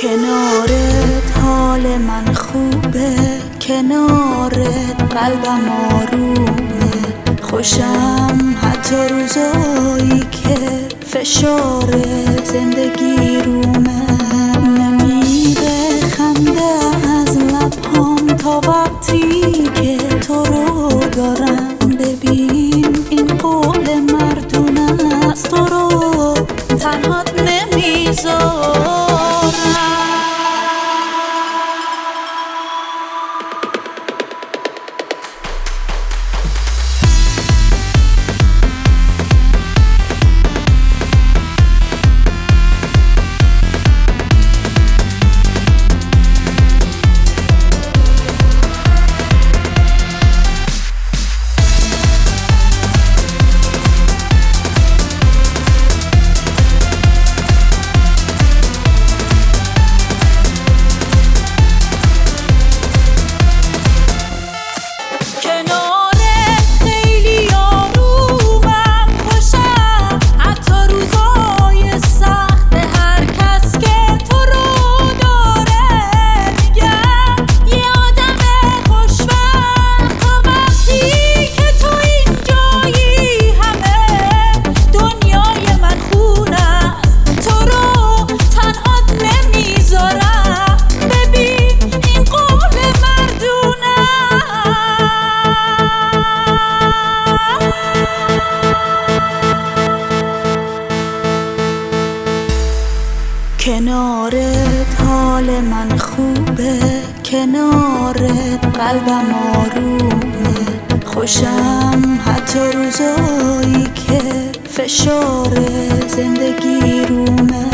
کنارت حال من خوبه، کنارت قلبم آرومه، خوشم حتی روزایی که فشار زندگی رومه. نمیره خنده از لبهام تا وقتی که تو رو دارم. ببین این قول مردونه است، تو رو تنهات نمیذارم. کنارت حال من خوبه، کنارت قلبم آرومه، خوشم حتی روزایی که فشار زندگی رومه.